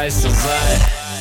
старайся, зай.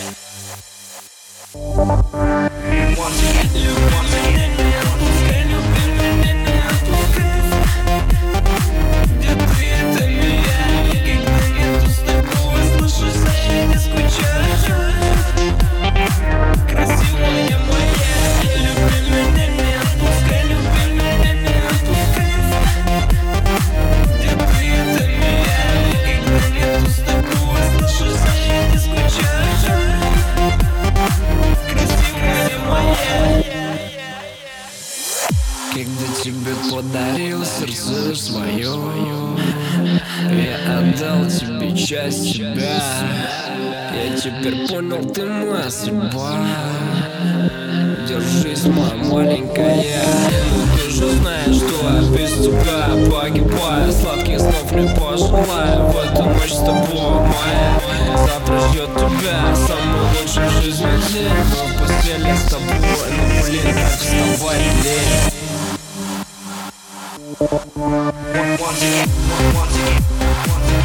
Когда тебе подарил сердце свое, я отдал тебе часть себя. Я теперь понял, ты моя судьба. Держись, моя маленькая. Ну ты же знаешь, что я без тебя погибаю. Сладких снов не пожелаю в эту ночь с тобой, моя. Завтра ждет тебя самый лучший в жизни день. Но в постели с тобой, ну блин, как вставать лень. Once again.